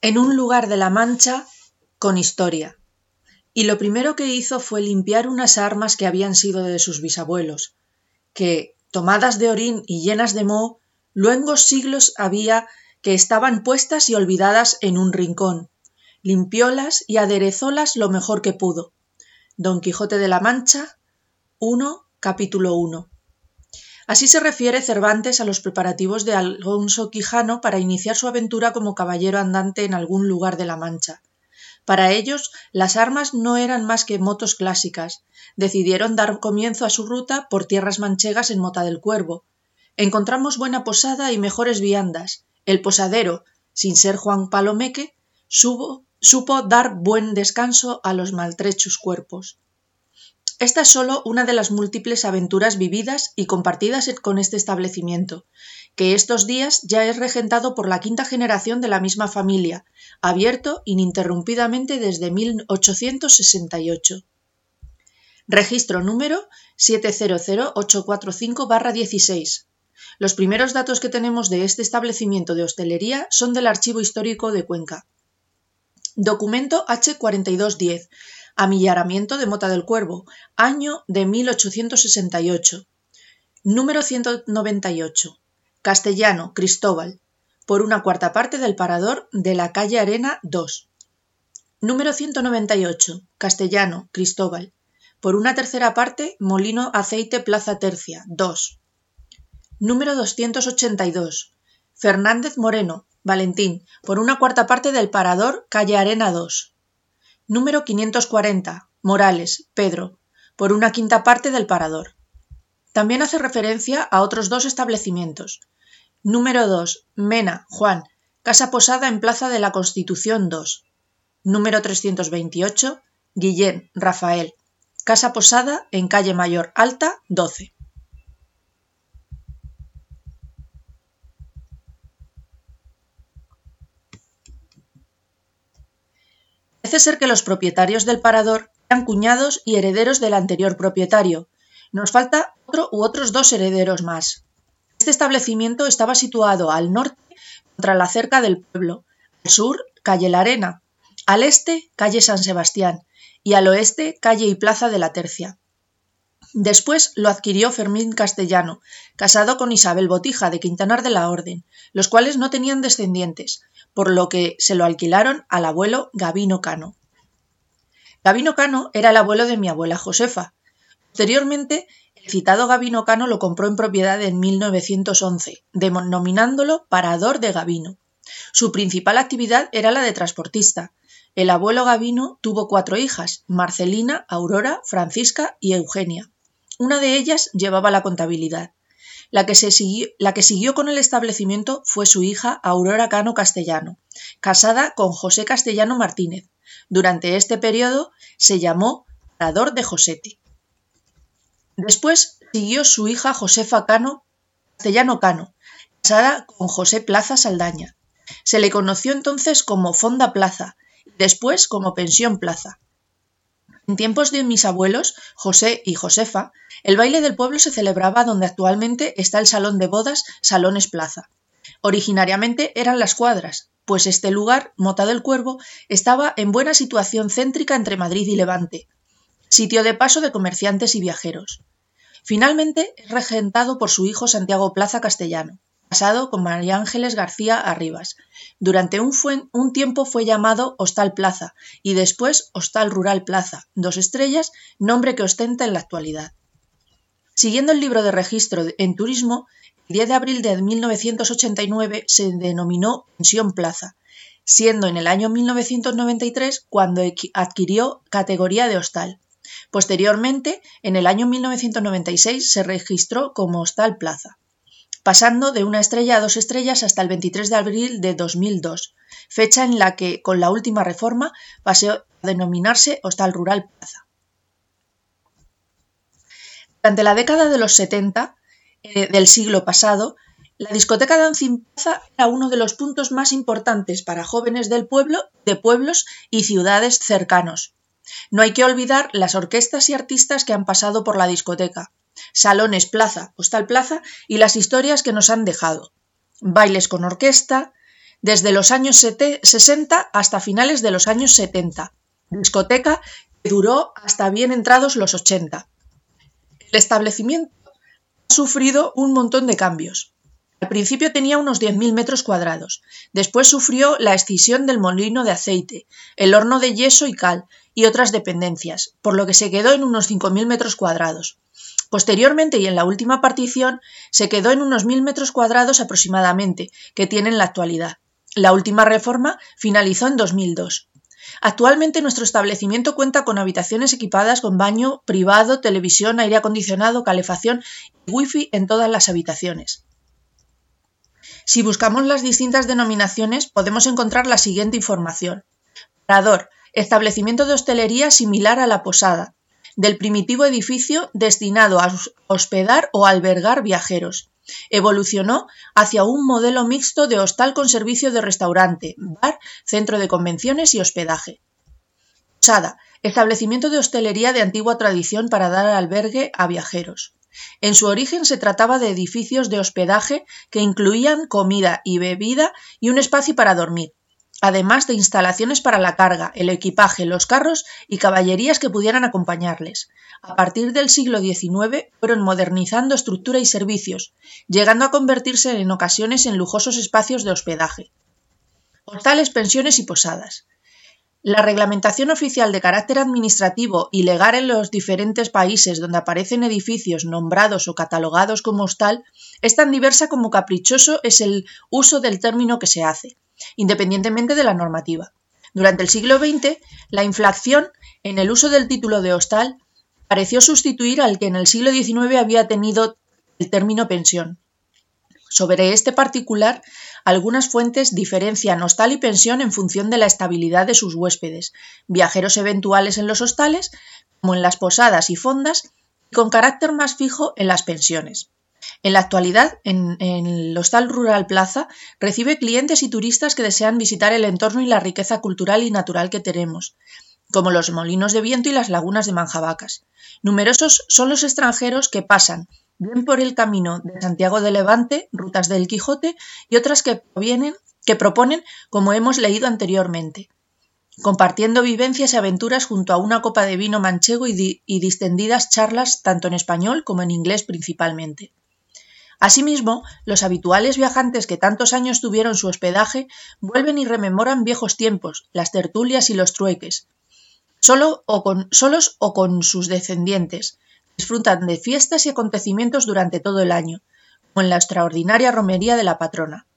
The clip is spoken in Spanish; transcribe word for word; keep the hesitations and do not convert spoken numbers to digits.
en un lugar de la Mancha con historia. Y lo primero que hizo fue limpiar unas armas que habían sido de sus bisabuelos, que, tomadas de orín y llenas de moho, luengos siglos había que estaban puestas y olvidadas en un rincón. Limpiólas y aderezólas lo mejor que pudo. Don Quijote de la Mancha, uno, capítulo uno. Así se refiere Cervantes a los preparativos de Alonso Quijano para iniciar su aventura como caballero andante en algún lugar de la Mancha. Para ellos, las armas no eran más que motos clásicas. Decidieron dar comienzo a su ruta por tierras manchegas en Mota del Cuervo. Encontramos buena posada y mejores viandas. El posadero, sin ser Juan Palomeque, supo, supo dar buen descanso a los maltrechos cuerpos. Esta es sólo una de las múltiples aventuras vividas y compartidas con este establecimiento, que estos días ya es regentado por la quinta generación de la misma familia, abierto ininterrumpidamente desde mil ochocientos sesenta y ocho. Registro número siete cero cero ocho cuatro cinco barra dieciséis. Los primeros datos que tenemos de este establecimiento de hostelería son del Archivo Histórico de Cuenca. Documento H cuarenta y dos diez. Amillaramiento de Mota del Cuervo, año de mil ochocientos sesenta y ocho. Número ciento noventa y ocho. Castellano, Cristóbal, por una cuarta parte del parador de la calle Arena dos. Número ciento noventa y ocho. Castellano, Cristóbal, por una tercera parte Molino Aceite Plaza Tercia, dos. Número doscientos ochenta y dos. Fernández Moreno, Valentín, por una cuarta parte del parador calle Arena dos. Número quinientos cuarenta. Morales, Pedro, por una quinta parte del parador. También hace referencia a otros dos establecimientos. Número dos. Mena, Juan, casa posada en Plaza de la Constitución dos. Número trescientos veintiocho. Guillén, Rafael, casa posada en calle Mayor Alta doce. Parece ser que los propietarios del parador eran cuñados y herederos del anterior propietario. Nos falta otro u otros dos herederos más. Este establecimiento estaba situado al norte contra la cerca del pueblo, al sur calle La Arena, al este calle San Sebastián y al oeste calle y Plaza de la Tercia. Después lo adquirió Fermín Castellano, casado con Isabel Botija de Quintanar de la Orden, los cuales no tenían descendientes, por lo que se lo alquilaron al abuelo Gabino Cano. Gabino Cano era el abuelo de mi abuela Josefa. Posteriormente, el citado Gabino Cano lo compró en propiedad en mil novecientos once, denominándolo Parador de Gabino. Su principal actividad era la de transportista. El abuelo Gabino tuvo cuatro hijas, Marcelina, Aurora, Francisca y Eugenia. Una de ellas llevaba la contabilidad. La que, se siguió, la que siguió con el establecimiento fue su hija Aurora Cano Castellano, casada con José Castellano Martínez. Durante este periodo se llamó Parador de Josete. Después siguió su hija Josefa Cano Castellano Cano, casada con José Plaza Saldaña. Se le conoció entonces como Fonda Plaza y después como Pensión Plaza. En tiempos de mis abuelos, José y Josefa, el baile del pueblo se celebraba donde actualmente está el salón de bodas Salones Plaza. Originariamente eran las cuadras, pues este lugar, Mota del Cuervo, estaba en buena situación céntrica entre Madrid y Levante, sitio de paso de comerciantes y viajeros. Finalmente es regentado por su hijo Santiago Plaza Castellano, casado con María Ángeles García Arribas. Durante un, fue, un tiempo fue llamado Hostal Plaza y después Hostal Rural Plaza, dos estrellas, nombre que ostenta en la actualidad. Siguiendo el libro de registro en turismo, el diez de abril de mil novecientos ochenta y nueve se denominó Pensión Plaza, siendo en el año mil novecientos noventa y tres cuando adquirió categoría de hostal. Posteriormente, en el año mil novecientos noventa y seis se registró como Hostal Plaza, pasando de una estrella a dos estrellas hasta el veintitrés de abril de dos mil dos, fecha en la que, con la última reforma, pasó a denominarse Hostal Rural Plaza. Durante la década de los setenta eh, del siglo pasado, la discoteca Dancing Plaza era uno de los puntos más importantes para jóvenes del pueblo, de pueblos y ciudades cercanos. No hay que olvidar las orquestas y artistas que han pasado por la discoteca, Salones Plaza, Hostal Plaza y las historias que nos han dejado. Bailes con orquesta, desde los años sesenta hasta finales de los años setenta, discoteca que duró hasta bien entrados los ochenta. El establecimiento ha sufrido un montón de cambios. Al principio tenía unos diez mil metros cuadrados, después sufrió la escisión del molino de aceite, el horno de yeso y cal y otras dependencias, por lo que se quedó en unos cinco mil metros cuadrados. Posteriormente y en la última partición se quedó en unos mil metros cuadrados aproximadamente, que tiene en la actualidad. La última reforma finalizó en dos mil dos. Actualmente nuestro establecimiento cuenta con habitaciones equipadas con baño privado, televisión, aire acondicionado, calefacción y wifi en todas las habitaciones. Si buscamos las distintas denominaciones podemos encontrar la siguiente información. Parador, establecimiento de hostelería similar a la posada, del primitivo edificio destinado a hospedar o albergar viajeros. Evolucionó hacia un modelo mixto de hostal con servicio de restaurante, bar, centro de convenciones y hospedaje. Posada, establecimiento de hostelería de antigua tradición para dar albergue a viajeros. En su origen se trataba de edificios de hospedaje que incluían comida y bebida y un espacio para dormir, además de instalaciones para la carga, el equipaje, los carros y caballerías que pudieran acompañarles. A partir del siglo diecinueve fueron modernizando estructura y servicios, llegando a convertirse en ocasiones en lujosos espacios de hospedaje. Hostales, pensiones y posadas. La reglamentación oficial de carácter administrativo y legal en los diferentes países donde aparecen edificios nombrados o catalogados como hostal es tan diversa como caprichoso es el uso del término que se hace, independientemente de la normativa. Durante el siglo veinte, la inflación en el uso del título de hostal pareció sustituir al que en el siglo diecinueve había tenido el término pensión. Sobre este particular, algunas fuentes diferencian hostal y pensión en función de la estabilidad de sus huéspedes, viajeros eventuales en los hostales, como en las posadas y fondas, y con carácter más fijo en las pensiones. En la actualidad, en, en el Hostal Rural Plaza recibe clientes y turistas que desean visitar el entorno y la riqueza cultural y natural que tenemos, como los molinos de viento y las lagunas de Manjabacas. Numerosos son los extranjeros que pasan bien por el camino de Santiago de Levante, rutas del Quijote, y otras que, provienen, que proponen, como hemos leído anteriormente, compartiendo vivencias y aventuras junto a una copa de vino manchego y, di- y distendidas charlas tanto en español como en inglés principalmente. Asimismo, los habituales viajantes que tantos años tuvieron su hospedaje vuelven y rememoran viejos tiempos, las tertulias y los trueques, solo o con, solos o con sus descendientes. Disfrutan de fiestas y acontecimientos durante todo el año, como en la extraordinaria romería de la patrona.